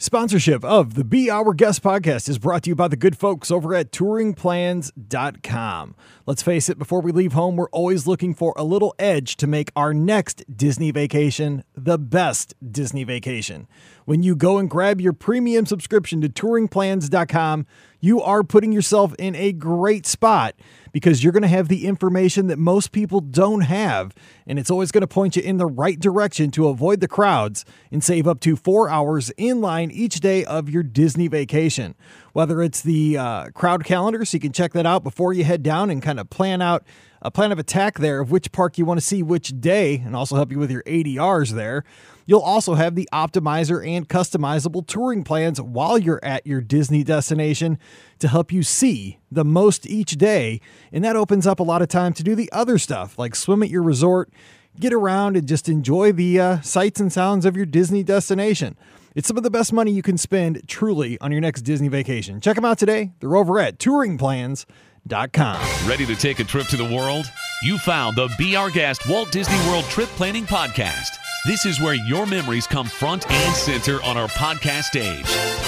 Sponsorship of the Be Our Guest podcast is brought to you by the good folks over at touringplans.com. Let's face it, before we leave home, we're always looking for a little edge to make our next Disney vacation the best Disney vacation. When you go and grab your premium subscription to touringplans.com, you are putting yourself in a great spot because you're going to have the information that most people don't have, and it's always going to point you in the right direction to avoid the crowds and save up to 4 hours in line each day of your Disney vacation. Whether it's the crowd calendar, so you can check that out before you head down and kind of plan out a plan of attack there of which park you want to see which day, and also help you with your ADRs there. You'll also have the optimizer and customizable touring plans while you're at your Disney destination to help you see the most each day. And that opens up a lot of time to do the other stuff like swim at your resort, get around and just enjoy the sights and sounds of your Disney destination. It's some of the best money you can spend truly on your next Disney vacation. Check them out today. They're over at touringplans.com. Ready to take a trip to the world? You found the Be Our Guest Walt Disney World Trip Planning Podcast. This is where your memories come front and center on our podcast stage.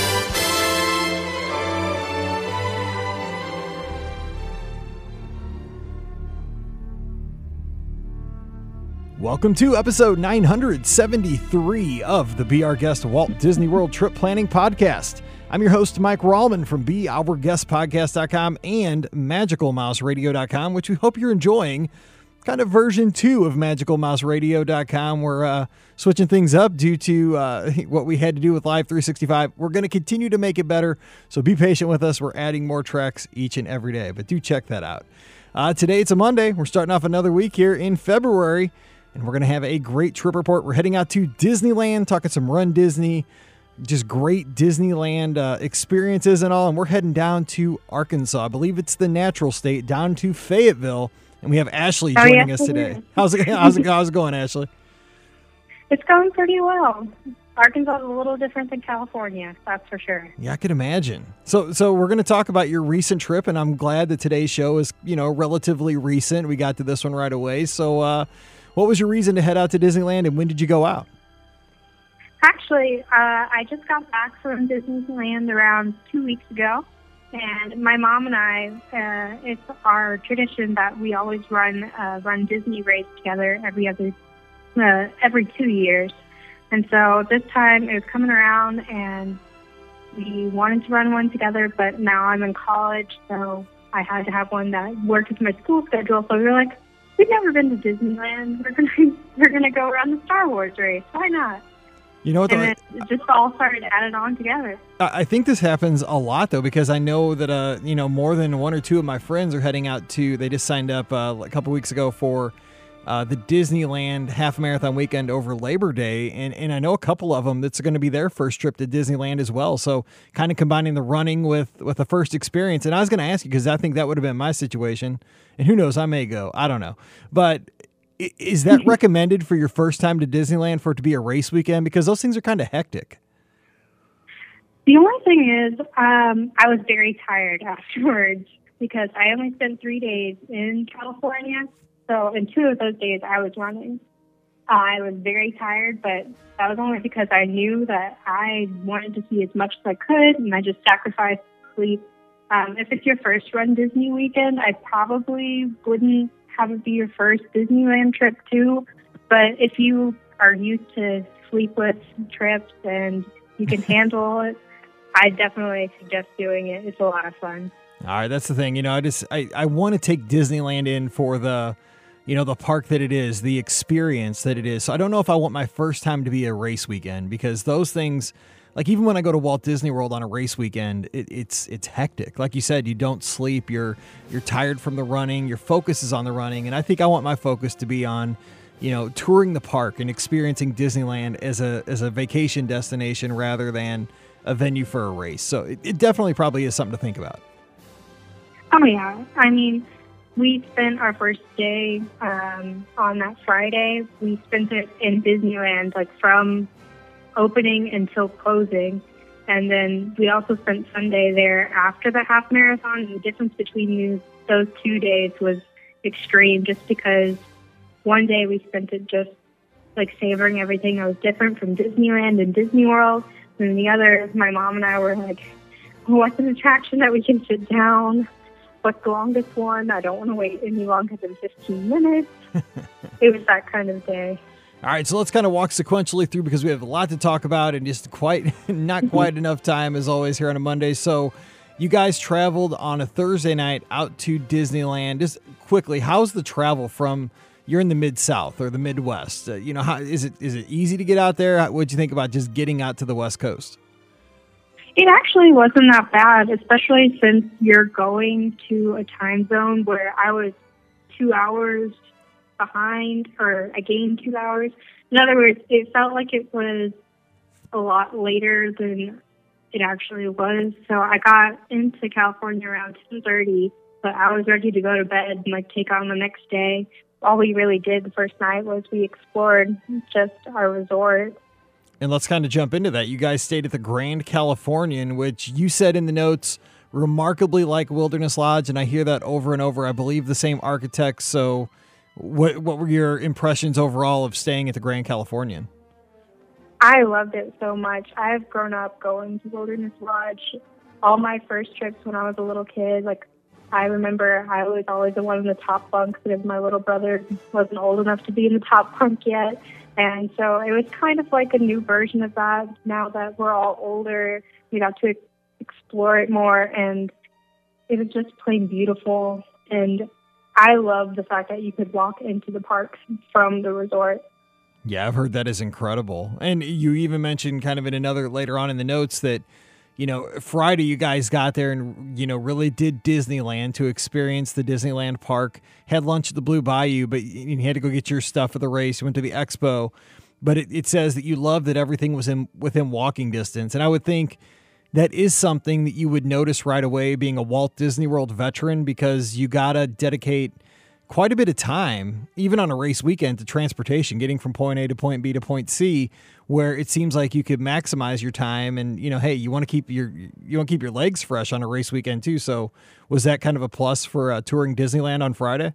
Welcome to episode 973 of the Be Our Guest Walt Disney World Trip Planning Podcast. I'm your host, Mike Rallman from BeOurGuestPodcast.com and MagicalMouseRadio.com, which we hope you're enjoying. Kind of version 2 of MagicalMouseRadio.com. We're switching things up due to what we had to do with Live 365. We're going to continue to make it better, so be patient with us. We're adding more tracks each and every day, but do check that out. Today, it's a Monday. We're starting off another week here in February, and we're going to have a great trip report. We're heading out to Disneyland, talking some Run Disney, just great Disneyland experiences and all, and we're heading down to Arkansas. I believe it's the natural state, down to Fayetteville. And we have Ashley joining us today. How's it going, Ashley? It's going pretty well. Arkansas is a little different than California, that's for sure. Yeah, I could imagine. So we're going to talk about your recent trip, and I'm glad that today's show is, relatively recent. We got to this one right away. So what was your reason to head out to Disneyland, and when did you go out? Actually, I just got back from Disneyland around 2 weeks ago. And my mom and I, it's our tradition that we always run Disney race together every 2 years. And so this time it was coming around and we wanted to run one together, but now I'm in college, so I had to have one that worked with my school schedule. So we were like, we've never been to Disneyland. We're gonna go run the Star Wars race. Why not? You know what? And it just all started added on together. I think this happens a lot, though, because I know that, more than one or two of my friends are heading out to, they just signed up a couple weeks ago for the Disneyland half marathon weekend over Labor Day. And I know a couple of them that's going to be their first trip to Disneyland as well. So kind of combining the running with the first experience. And I was going to ask you, because I think that would have been my situation. And who knows, I may go. I don't know. But is that recommended for your first time to Disneyland for it to be a race weekend? Because those things are kind of hectic. The only thing is, I was very tired afterwards because I only spent 3 days in California. So in 2 of those days I was running. I was very tired, but that was only because I knew that I wanted to see as much as I could, and I just sacrificed sleep. If it's your first Run Disney weekend, I probably wouldn't have it be your first Disneyland trip too. But if you are used to sleepless trips and you can handle it, I definitely suggest doing it. It's a lot of fun. All right, that's the thing. I want to take Disneyland in for the park that it is, the experience that it is. So I don't know if I want my first time to be a race weekend, because those things, like even when I go to Walt Disney World on a race weekend, it's hectic. Like you said, you don't sleep. You're tired from the running. Your focus is on the running, and I think I want my focus to be on, touring the park and experiencing Disneyland as a vacation destination rather than a venue for a race. So it definitely probably is something to think about. Oh yeah, I mean, we spent our first day on that Friday. We spent it in Disneyland, like from opening until closing. And then we also spent Sunday there after the half marathon. And the difference between those 2 days was extreme, just because one day we spent it just like savoring everything that was different from Disneyland and Disney World. And the other, my mom and I were like, what's an attraction that we can sit down? What's the longest one? I don't want to wait any longer than 15 minutes. It was that kind of day. All right, so let's kind of walk sequentially through because we have a lot to talk about and just not quite enough time as always here on a Monday. So you guys traveled on a Thursday night out to Disneyland. Just quickly, how's the travel from, you're in the Mid-South or the Midwest? How is it easy to get out there? What'd you think about just getting out to the West Coast? It actually wasn't that bad, especially since you're going to a time zone where I was 2 hours behind, or I gained 2 hours. In other words, it felt like it was a lot later than it actually was. So I got into California around 10:30, but I was ready to go to bed and take on the next day. All we really did the first night was we explored just our resort. And let's kind of jump into that. You guys stayed at the Grand Californian, which you said in the notes, remarkably like Wilderness Lodge, and I hear that over and over. I believe the same architects. So what were your impressions overall of staying at the Grand Californian? I loved it so much. I've grown up going to Wilderness Lodge. All my first trips when I was a little kid, I remember I was always the one in the top bunk because my little brother wasn't old enough to be in the top bunk yet. And so it was kind of like a new version of that. Now that we're all older, we got to explore it more, and it was just plain beautiful. And I love the fact that you could walk into the parks from the resort. Yeah, I've heard that is incredible. And you even mentioned kind of in another later on in the notes that, Friday you guys got there and, really did Disneyland to experience the Disneyland park, had lunch at the Blue Bayou, but you had to go get your stuff for the race. You went to the expo, but it says that you loved that everything was within walking distance. And I would think that is something that you would notice right away being a Walt Disney World veteran, because you got to dedicate quite a bit of time, even on a race weekend, to transportation, getting from point A to point B to point C, where it seems like you could maximize your time. And, hey, you want to keep your legs fresh on a race weekend too. So was that kind of a plus for touring Disneyland on Friday?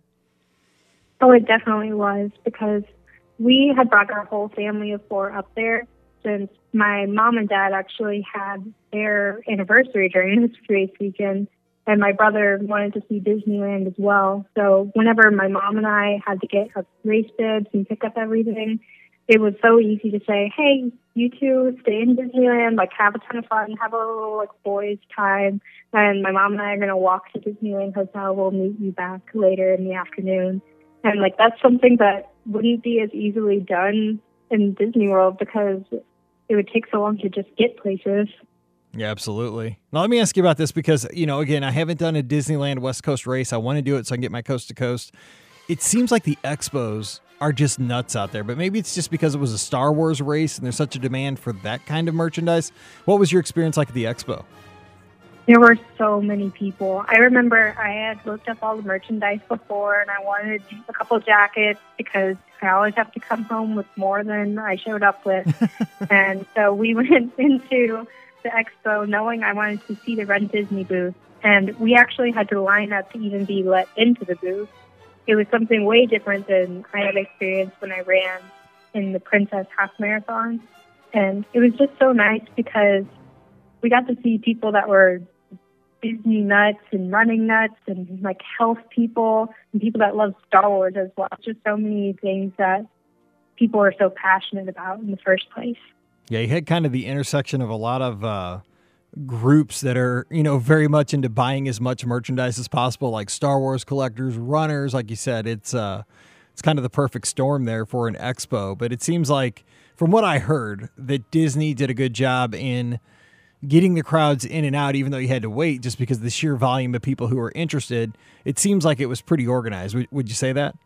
Oh, it definitely was, because we had brought our whole family of 4 up there since my mom and dad actually had their anniversary during this race weekend. And my brother wanted to see Disneyland as well. So whenever my mom and I had to get our race bibs and pick up everything, it was so easy to say, hey, you two stay in Disneyland, have a ton of fun, have a little boys' time. And my mom and I are going to walk to Disneyland Hotel. We'll meet you back later in the afternoon. And that's something that wouldn't be as easily done in Disney World because it would take so long to just get places. Yeah, absolutely. Now, let me ask you about this because, again, I haven't done a Disneyland West Coast race. I want to do it so I can get my coast to coast. It seems like the expos are just nuts out there, but maybe it's just because it was a Star Wars race and there's such a demand for that kind of merchandise. What was your experience like at the expo? There were so many people. I remember I had looked up all the merchandise before, and I wanted a couple jackets because I always have to come home with more than I showed up with. And so we went into the expo knowing I wanted to see the Run Disney booth, and we actually had to line up to even be let into the booth. It was something way different than I had experienced when I ran in the Princess Half Marathon, and it was just so nice because we got to see people that were Disney nuts and running nuts and health people and people that love Star Wars as well. Just so many things that people are so passionate about in the first place. Yeah, you had kind of the intersection of a lot of groups that are, very much into buying as much merchandise as possible, like Star Wars collectors, runners. Like you said, it's kind of the perfect storm there for an expo. But it seems like, from what I heard, that Disney did a good job in getting the crowds in and out, even though you had to wait just because of the sheer volume of people who were interested. It seems like it was pretty organized. Would you say that?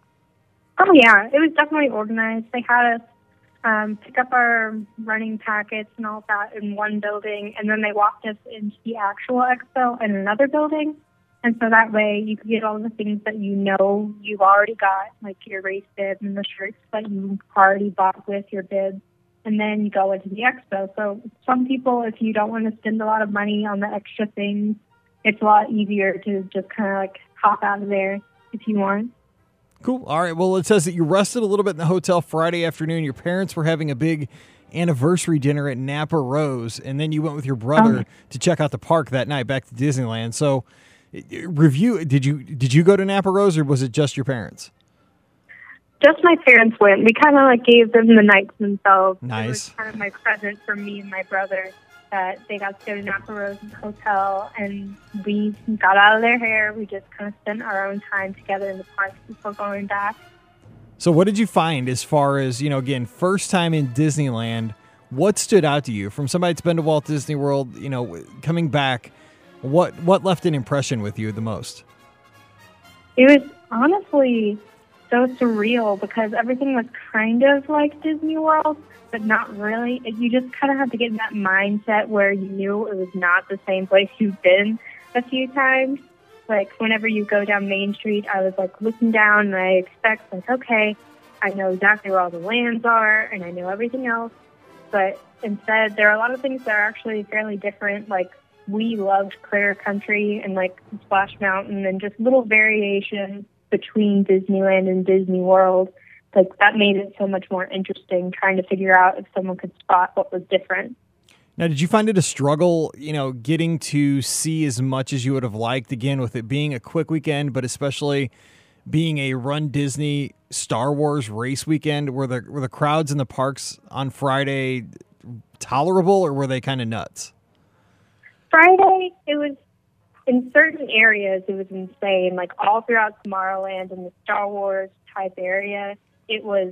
Oh, yeah. It was definitely organized. They had us pick up our running packets and all that in one building, and then they walked us into the actual expo in another building. And so that way you could get all the things that you've already got, like your race bib and the shirts that you already bought with your bib. And then you go into the expo. So some people, if you don't want to spend a lot of money on the extra things, it's a lot easier to just kind of hop out of there if you want. Cool. All right. Well, it says that you rested a little bit in the hotel Friday afternoon. Your parents were having a big anniversary dinner at Napa Rose, and then you went with your brother to check out the park that night back to Disneyland. So, did you go to Napa Rose, or was it just your parents? Just my parents went. We kind of like gave them the night to themselves. Nice. It was kind of my present for me and my brother that they got to go to Napa Rose Hotel, and we got out of their hair. We just kind of spent our own time together in the park before going back. So what did you find as far as, again, first time in Disneyland, what stood out to you from somebody that's been to Walt Disney World, coming back, what left an impression with you the most? It was honestly so surreal because everything was kind of like Disney World, but not really. You just kind of had to get in that mindset where you knew it was not the same place you've been a few times. Like, whenever you go down Main Street, I was, like, looking down, and I expect, like, okay, I know exactly where all the lands are, and I know everything else. But instead, there are a lot of things that are actually fairly different. Like, we loved Critter Country and, like, Splash Mountain and just little variation between Disneyland and Disney World. Like, that made it so much more interesting, trying to figure out if someone could spot what was different. Now, did you find it a struggle, getting to see as much as you would have liked, again, with it being a quick weekend, but especially being a Run Disney Star Wars race weekend? Were the crowds in the parks on Friday tolerable, or were they kind of nuts? Friday, it was, in certain areas, it was insane. Like, all throughout Tomorrowland and the Star Wars type area, it was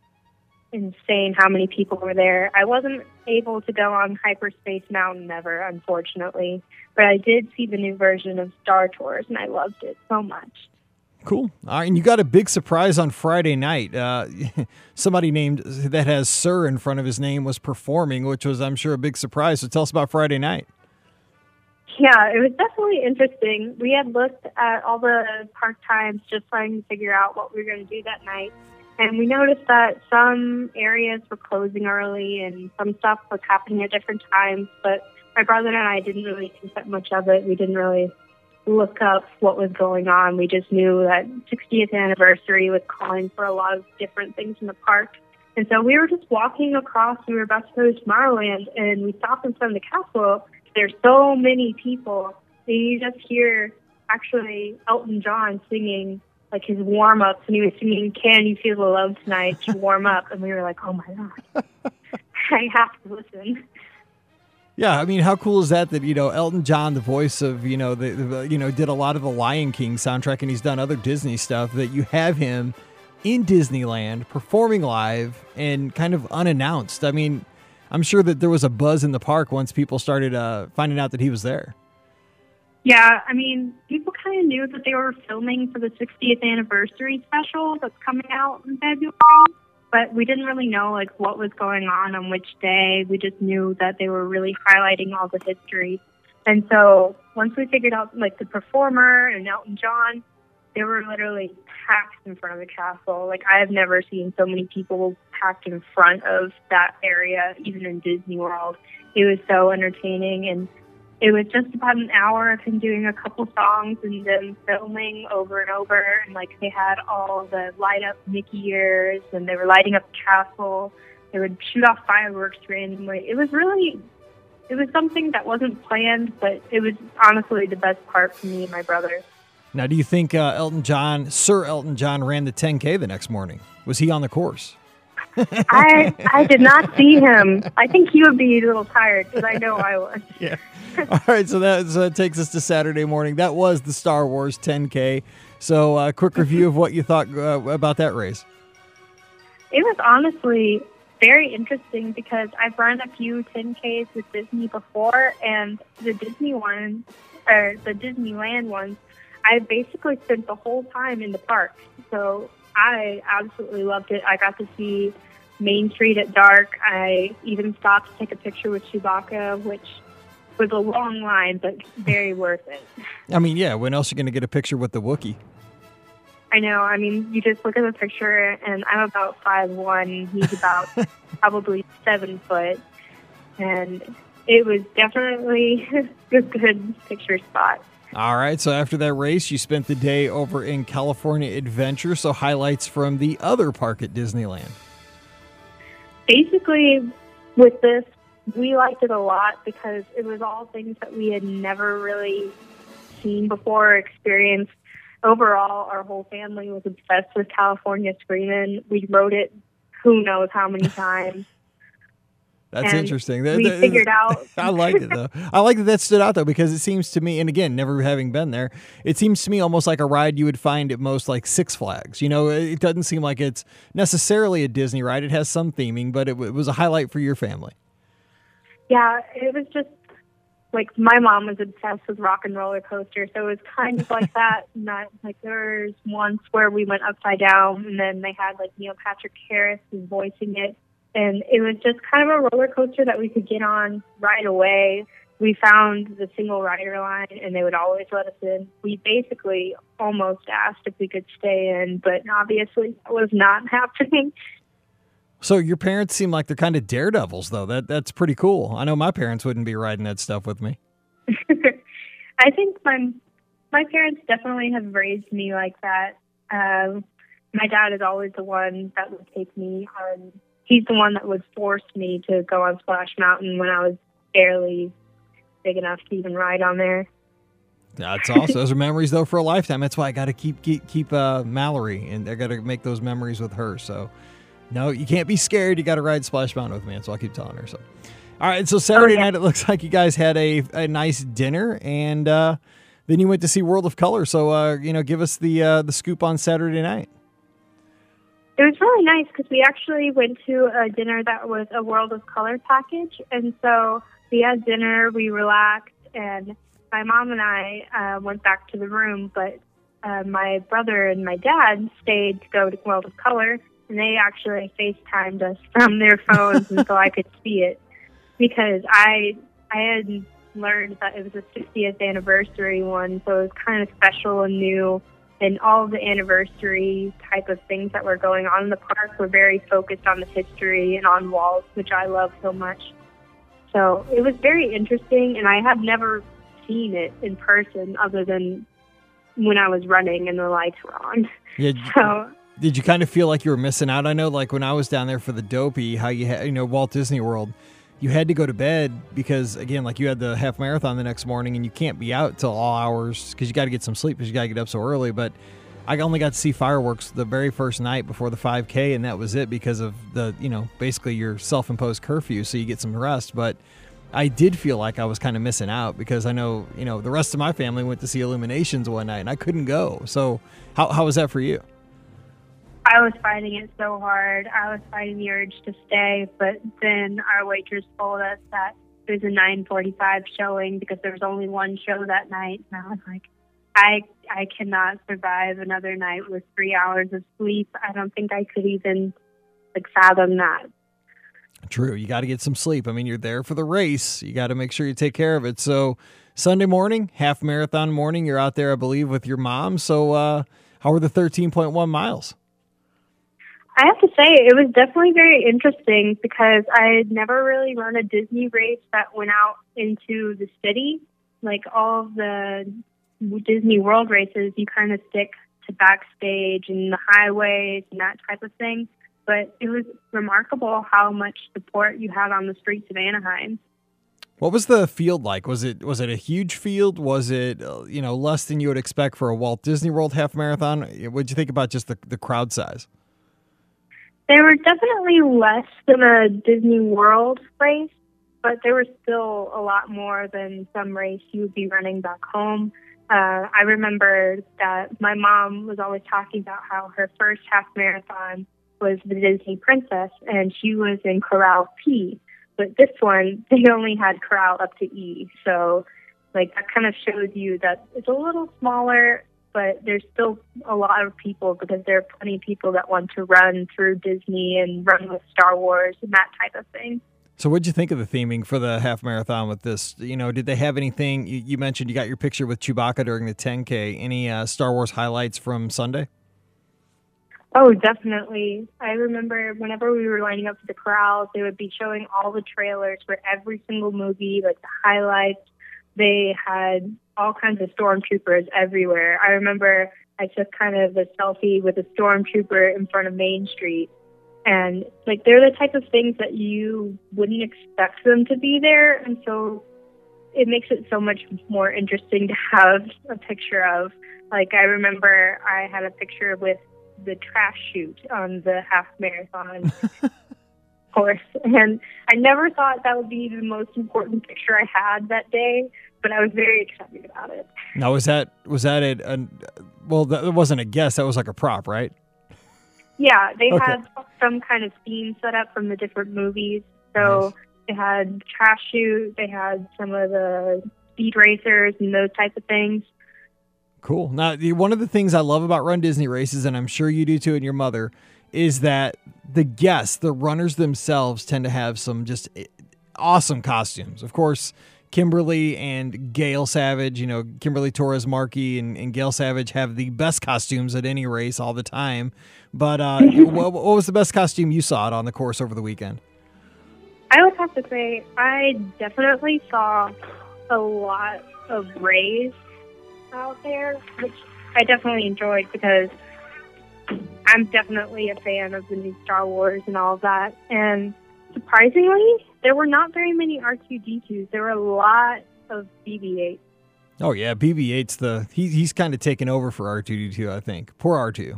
insane how many people were there. I wasn't able to go on Hyperspace Mountain ever, unfortunately, but I did see the new version of Star Tours, and I loved it so much. Cool. All right, and you got a big surprise on Friday night. Somebody named that has Sir in front of his name was performing, which was, I'm sure, a big surprise. So tell us about Friday night. Yeah, it was definitely interesting. We had looked at all the park times just trying to figure out what we were going to do that night. And we noticed that some areas were closing early and some stuff was happening at different times. But my brother and I didn't really think that much of it. We didn't really look up what was going on. We just knew that 60th anniversary was calling for a lot of different things in the park. And so we were just walking across. We were about to go to Tomorrowland, and we stopped in front of the castle. There's so many people. And you just hear, actually, Elton John singing like his warm-ups, and he was singing "Can You Feel the Love Tonight" to warm up, and we were like, oh my God, I have to listen. Yeah, I mean, how cool is that Elton John, the voice of, did a lot of the Lion King soundtrack, and he's done other Disney stuff, that you have him in Disneyland performing live and kind of unannounced. I mean, I'm sure that there was a buzz in the park once people started finding out that he was there. Yeah, I mean, people kind of knew that they were filming for the 60th anniversary special that's coming out in February, but we didn't really know like what was going on which day. We just knew that they were really highlighting all the history. And so once we figured out like the performer and Elton John, they were literally packed in front of the castle. Like, I have never seen so many people packed in front of that area, even in Disney World. It was so entertaining, and it was just about an hour of him doing a couple songs and then filming over and over. And, like, they had all the light-up Mickey ears, and they were lighting up the castle. They would shoot off fireworks randomly. It was something that wasn't planned, but it was honestly the best part for me and my brother. Now, do you think Sir Elton John ran the 10K the next morning? Was he on the course? I did not see him. I think he would be a little tired, because I know I was. Yeah. All right, so that takes us to Saturday morning. That was the Star Wars 10K. So a quick review of what you thought about that race. It was honestly very interesting because I've run a few 10Ks with Disney before, and the Disney ones, or the Disneyland ones, I basically spent the whole time in the park. So I absolutely loved it. I got to see Main Street at dark. I even stopped to take a picture with Chewbacca, which was a long line, but very worth it. I mean, yeah, when else are you going to get a picture with the Wookiee? I know. I mean, you just look at the picture, and I'm about 5'1". He's about probably 7 foot. And it was definitely a good picture spot. All right, so after that race, you spent the day over in California Adventure. So highlights from the other park at Disneyland. Basically, with this, we liked it a lot because it was all things that we had never really seen before or experienced. Overall, our whole family was obsessed with California Screamin'. We wrote it who knows how many times. That's And interesting. we figured out. I like it, though. I like that stood out, though, because it seems to me, and again, never having been there, it seems to me almost like a ride you would find at most like Six Flags. You know, it doesn't seem like it's necessarily a Disney ride. It has some theming, but it was a highlight for your family. Yeah, it was just like my mom was obsessed with Rock and Roller Coaster, so it was kind of like that. Not like there was once where we went upside down, and then they had like Neil Patrick Harris was voicing it. And it was just kind of a roller coaster that we could get on right away. We found the single rider line, and they would always let us in. We basically almost asked if we could stay in, but obviously that was not happening. So your parents seem like they're kind of daredevils, though. That's pretty cool. I know my parents wouldn't be riding that stuff with me. I think my parents definitely have raised me like that. My dad is always the one that would take me on. He's the one that would force me to go on Splash Mountain when I was barely big enough to even ride on there. That's awesome. Those are memories, though, for a lifetime. That's why I got to keep Mallory, and I got to make those memories with her. So, no, you can't be scared. You got to ride Splash Mountain with me. That's what I keep telling her. So, all right. So Saturday night, it looks like you guys had a nice dinner, and then you went to see World of Color. So, give us the scoop on Saturday night. It was really nice because we actually went to a dinner that was a World of Color package. And so we had dinner, we relaxed, and my mom and I went back to the room. But my brother and my dad stayed to go to World of Color, and they actually FaceTimed us from their phones and so I could see it. Because I had learned that it was a 60th anniversary one, so it was kind of special and new. And all of the anniversary type of things that were going on in the park were very focused on the history and on walls, which I love so much. So it was very interesting, and I have never seen it in person other than when I was running and the lights were on. Yeah. So, did you kind of feel like you were missing out? I know, like when I was down there for the Dopey, how you had, Walt Disney World, you had to go to bed because, again, like you had the half marathon the next morning and you can't be out till all hours because you got to get some sleep because you got to get up so early. But I only got to see fireworks the very first night before the 5K, and that was it because of the, basically your self-imposed curfew, so you get some rest. But I did feel like I was kind of missing out because I know, the rest of my family went to see Illuminations one night and I couldn't go. So how was that for you? I was fighting it so hard. I was fighting the urge to stay, but then our waitress told us that there's a 9:45 showing because there was only one show that night. And I was like, I cannot survive another night with 3 hours of sleep. I don't think I could even fathom that. True. You got to get some sleep. I mean, you're there for the race. You got to make sure you take care of it. So Sunday morning, half marathon morning, you're out there, I believe, with your mom. So how were the 13.1 miles? I have to say, it was definitely very interesting because I had never really run a Disney race that went out into the city. Like all of the Disney World races, you kind of stick to backstage and the highways and that type of thing. But it was remarkable how much support you had on the streets of Anaheim. What was the field like? Was it a huge field? Was it less than you would expect for a Walt Disney World half marathon? What did you think about just the crowd size? They were definitely less than a Disney World race, but there were still a lot more than some race you would be running back home. I remember that my mom was always talking about how her first half marathon was the Disney Princess, and she was in Corral P. But this one, they only had Corral up to E. So, that kind of shows you that it's a little smaller, but there's still a lot of people because there are plenty of people that want to run through Disney and run with Star Wars and that type of thing. So what did you think of the theming for the half marathon with this? Did they have anything? You mentioned you got your picture with Chewbacca during the 10K. Any Star Wars highlights from Sunday? Oh, definitely. I remember whenever we were lining up for the corrals, they would be showing all the trailers for every single movie, the highlights. They had all kinds of stormtroopers everywhere. I remember I took kind of a selfie with a stormtrooper in front of Main Street. And like they're the type of things that you wouldn't expect them to be there, and so it makes it so much more interesting to have a picture of. Like I remember I had a picture with the trash chute on the half marathon course, and I never thought that would be the most important picture I had that day, but I was very excited about it. Now, was that well, that wasn't a guess. That was like a prop, right? Yeah, they Okay. had some kind of theme set up from the different movies. So Nice. they had trash chute, they had some of the speed racers and those types of things. Cool. Now, one of the things I love about Run Disney races, and I'm sure you do too, and your mother, is that the guests, the runners themselves, tend to have some just awesome costumes. Of course, Kimberly and Gail Savage, Kimberly Torres Markey and Gail Savage have the best costumes at any race all the time. But what was the best costume you saw on the course over the weekend? I would have to say I definitely saw a lot of Rays out there, which I definitely enjoyed because I'm definitely a fan of the new Star Wars and all of that. And surprisingly, there were not very many R2-D2s. There were a lot of BB-8. Oh yeah, BB-8's he's kind of taken over for R2-D2, I think. Poor R2.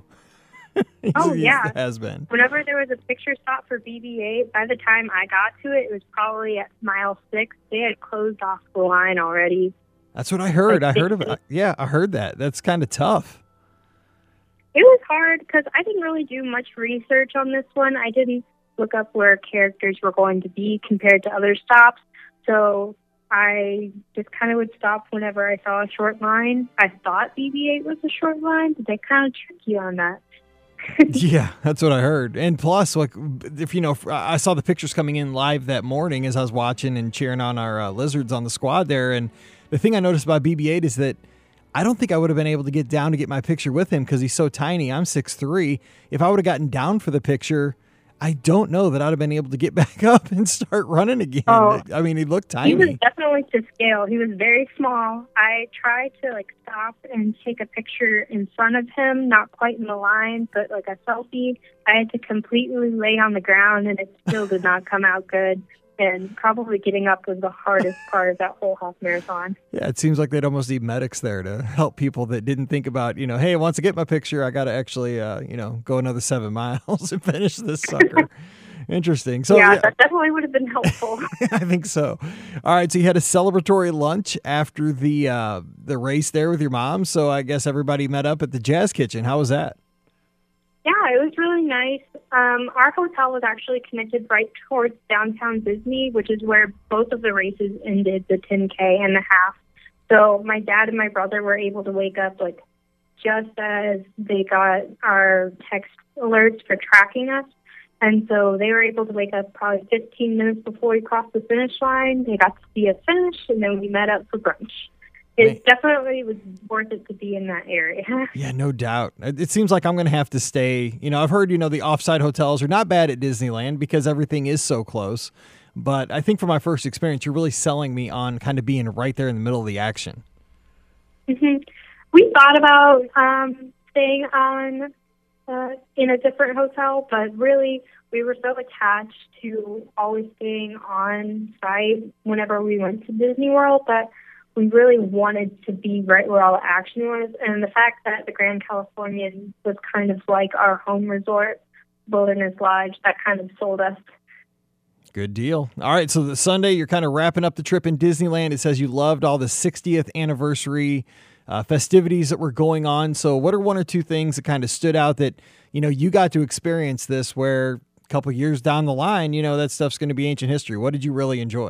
He's has been. Whenever there was a picture stop for BB-8, by the time I got to it, it was probably at mile 6. They had closed off the line already. That's what I heard. Like, I heard of it. Yeah, I heard that. That's kind of tough. It was hard because I didn't really do much research on this one. I didn't look up where characters were going to be compared to other stops. So I just kind of would stop whenever I saw a short line. I thought BB-8 was a short line, but they kind of trick you on that. Yeah, that's what I heard. And plus, like, if I saw the pictures coming in live that morning as I was watching and cheering on our lizards on the squad there. And the thing I noticed about BB-8 is that I don't think I would have been able to get down to get my picture with him because he's so tiny. I'm 6'3". If I would have gotten down for the picture, I don't know that I'd have been able to get back up and start running again. Oh, I mean, he looked tiny. He was definitely to scale. He was very small. I tried to stop and take a picture in front of him, not quite in the line, but like a selfie. I had to completely lay on the ground, and it still did not come out good. And probably getting up was the hardest part of that whole half marathon. Yeah, it seems like they'd almost need medics there to help people that didn't think about, hey, once I get my picture, I got to actually, go another 7 miles and finish this sucker. Interesting. So yeah, that definitely would have been helpful. I think so. All right, so you had a celebratory lunch after the race there with your mom. So I guess everybody met up at the Jazz Kitchen. How was that? Yeah, it was really nice. Our hotel was actually connected right towards downtown Disney, which is where both of the races ended, the 10K and the half. So my dad and my brother were able to wake up just as they got our text alerts for tracking us. And so they were able to wake up probably 15 minutes before we crossed the finish line. They got to see us finish, and then we met up for brunch. It definitely was worth it to be in that area. Yeah, no doubt. It seems like I'm going to have to stay. I've heard, the offsite hotels are not bad at Disneyland because everything is so close. But I think for my first experience, you're really selling me on kind of being right there in the middle of the action. Mm-hmm. We thought about staying on in a different hotel, but really we were so attached to always staying on site whenever we went to Disney World that we really wanted to be right where all the action was. And the fact that the Grand Californian was kind of like our home resort, Wilderness Lodge, that kind of sold us. Good deal. All right, so the Sunday, you're kind of wrapping up the trip in Disneyland. It says you loved all the 60th anniversary festivities that were going on. So what are one or two things that kind of stood out that, you got to experience this where a couple years down the line, that stuff's going to be ancient history? What did you really enjoy?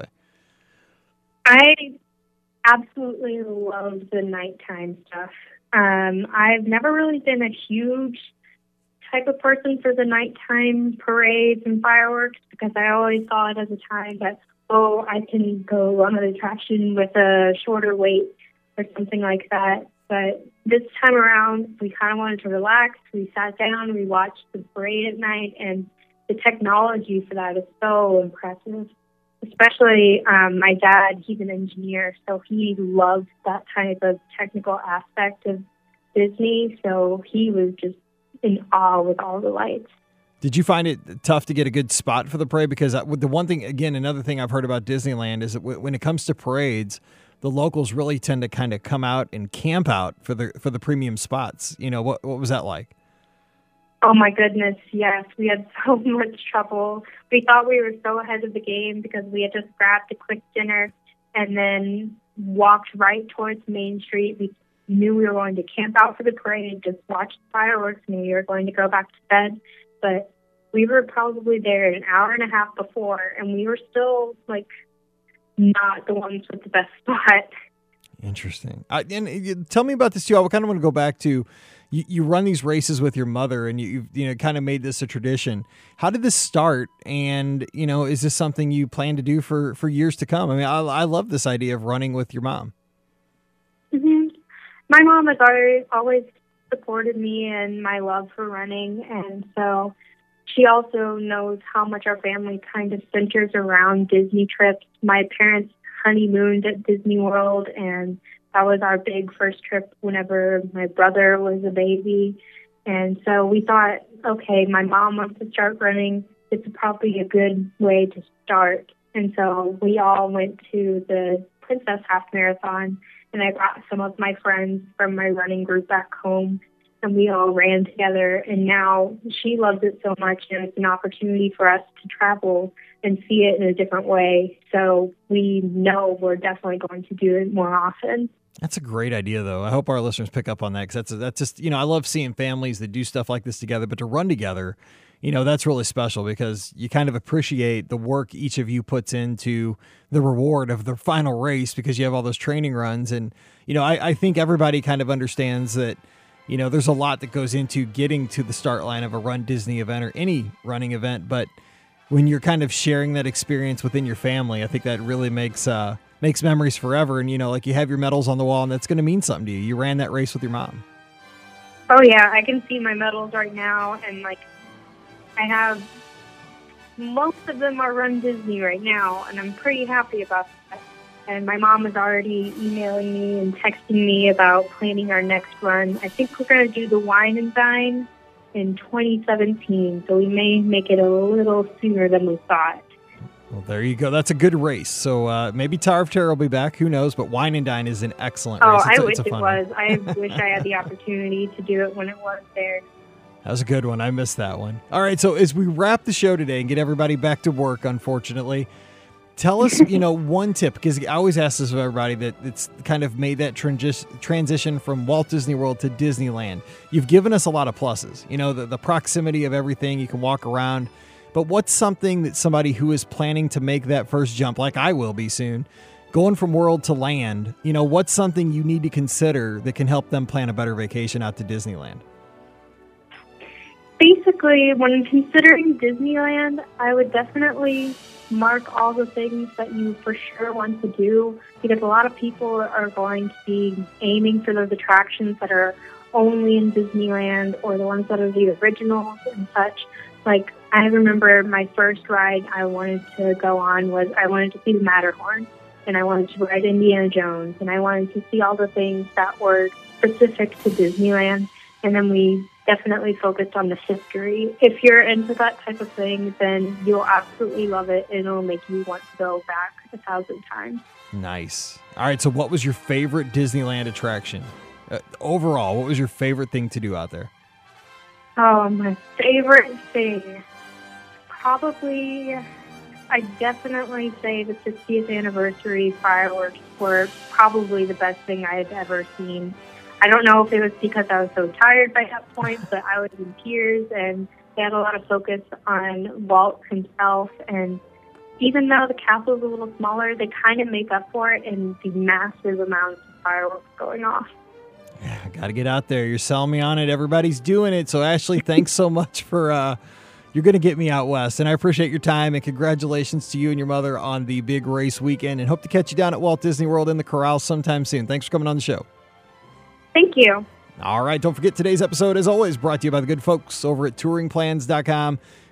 I absolutely love the nighttime stuff. I've never really been a huge type of person for the nighttime parades and fireworks because I always saw it as a time that, I can go on an attraction with a shorter wait or something like that. But this time around, we kind of wanted to relax. We sat down, we watched the parade at night, and the technology for that is so impressive. Especially my dad, he's an engineer, so he loves that type of technical aspect of Disney. So he was just in awe with all the lights. Did you find it tough to get a good spot for the parade? Because with the one thing, again, another thing I've heard about Disneyland is that when it comes to parades, the locals really tend to kind of come out and camp out for the premium spots. What was that like? Oh my goodness, yes. We had so much trouble. We thought we were so ahead of the game because we had just grabbed a quick dinner and then walked right towards Main Street. We knew we were going to camp out for the parade, just watch the fireworks, and we were going to go back to bed. But we were probably there an hour and a half before, and we were still, not the ones with the best spot. Interesting. And tell me about this, too. I kind of want to go back to, you run these races with your mother, and you kind of made this a tradition. How did this start? And, is this something you plan to do for years to come? I mean, I love this idea of running with your mom. Mm-hmm. My mom has always supported me and my love for running, and so she also knows how much our family kind of centers around Disney trips. My parents honeymooned at Disney World, and that was our big first trip whenever my brother was a baby. And so we thought, okay, my mom wants to start running. It's probably a good way to start. And so we all went to the Princess Half Marathon, and I brought some of my friends from my running group back home, and we all ran together. And now she loves it so much, and it's an opportunity for us to travel and see it in a different way. So we know we're definitely going to do it more often. That's a great idea, though. I hope our listeners pick up on that, because that's just, I love seeing families that do stuff like this together, but to run together, that's really special because you kind of appreciate the work each of you puts into the reward of the final race because you have all those training runs. And, I think everybody kind of understands that, there's a lot that goes into getting to the start line of a Run Disney event or any running event. But when you're kind of sharing that experience within your family, I think that really makes memories forever. And, you have your medals on the wall, and that's going to mean something to you. You ran that race with your mom. Oh, yeah. I can see my medals right now, and, I have most of them are Run Disney right now, and I'm pretty happy about that. And my mom is already emailing me and texting me about planning our next run. I think we're going to do the Wine and Dine in 2017, so we may make it a little sooner than we thought. Well, there you go. That's a good race. So maybe Tower of Terror will be back. Who knows? But Wine and Dine is an excellent race. I wish it was. I wish I had the opportunity to do it when it was there. That was a good one. I missed that one. All right, so as we wrap the show today and get everybody back to work, unfortunately, tell us, one tip, because I always ask this of everybody that's kind of made that transition from Walt Disney World to Disneyland. You've given us a lot of pluses, the proximity of everything, you can walk around. But what's something that somebody who is planning to make that first jump, like I will be soon, going from world to land, what's something you need to consider that can help them plan a better vacation out to Disneyland? Basically, when considering Disneyland, I would definitely mark all the things that you for sure want to do, because a lot of people are going to be aiming for those attractions that are only in Disneyland or the ones that are the originals and such. I remember my first ride I wanted to go on was I wanted to see the Matterhorn, and I wanted to ride Indiana Jones, and I wanted to see all the things that were specific to Disneyland. And then we definitely focused on the history. If you're into that type of thing, then you'll absolutely love it, and it'll make you want to go back 1,000 times. Nice. All right, so what was your favorite Disneyland attraction? Overall, what was your favorite thing to do out there? Oh, my favorite thing. Probably, I definitely say the 60th anniversary fireworks were probably the best thing I had ever seen. I don't know if it was because I was so tired by that point, but I was in tears, and they had a lot of focus on Walt himself. And even though the castle is a little smaller, they kind of make up for it in the massive amounts of fireworks going off. Yeah, I got to get out there. You're selling me on it. Everybody's doing it. So, Ashley, thanks so much for you're going to get me out west. And I appreciate your time, and congratulations to you and your mother on the big race weekend, and hope to catch you down at Walt Disney World in the Corral sometime soon. Thanks for coming on the show. Thank you. All right. Don't forget, today's episode, as always, brought to you by the good folks over at touringplans.com.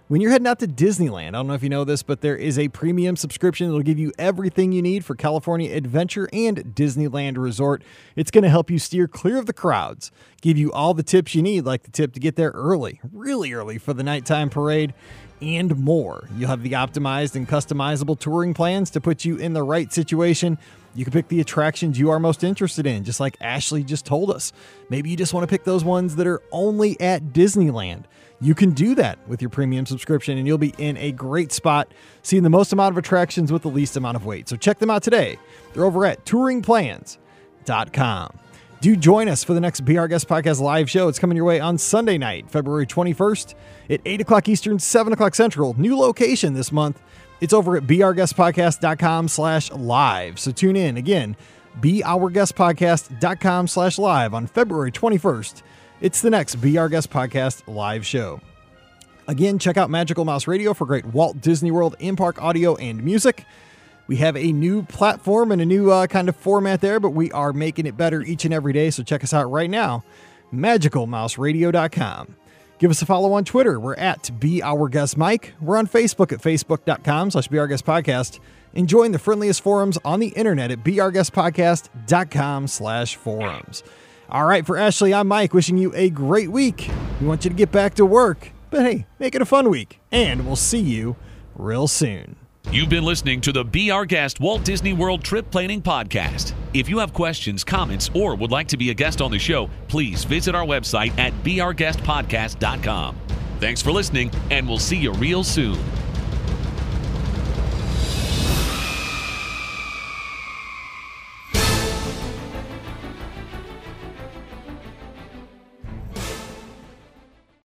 When you're heading out to Disneyland, I don't know if you know this, but there is a premium subscription that will give you everything you need for California Adventure and Disneyland Resort. It's going to help you steer clear of the crowds, give you all the tips you need, like the tip to get there early, really early for the nighttime parade, and more. You'll have the optimized and customizable touring plans to put you in the right situation. You can pick the attractions you are most interested in, just like Ashley just told us. Maybe you just want to pick those ones that are only at Disneyland. You can do that with your premium subscription, and you'll be in a great spot, seeing the most amount of attractions with the least amount of wait. So check them out today. They're over at touringplans.com. Do join us for the next Be Our Guest Podcast live show. It's coming your way on Sunday night, February 21st at 8 o'clock Eastern, 7 o'clock Central. New location this month. It's over at beourguestpodcast.com/live. So tune in again, beourguestpodcast.com/live on February 21st. It's the next Be Our Guest Podcast live show. Again, check out Magical Mouse Radio for great Walt Disney World in-park audio and music. We have a new platform and a new kind of format there, but we are making it better each and every day. So check us out right now, magicalmouseradio.com. Give us a follow on Twitter. We're at Be Our Guest Mike. We're on Facebook at facebook.com/Be Our Guest Podcast. And join the friendliest forums on the internet at beourguestpodcast.com/forums. All right, for Ashley, I'm Mike, wishing you a great week. We want you to get back to work, but hey, make it a fun week, and we'll see you real soon. You've been listening to the Be Our Guest Walt Disney World Trip Planning Podcast. If you have questions, comments, or would like to be a guest on the show, please visit our website at beourguestpodcast.com. Thanks for listening, and we'll see you real soon.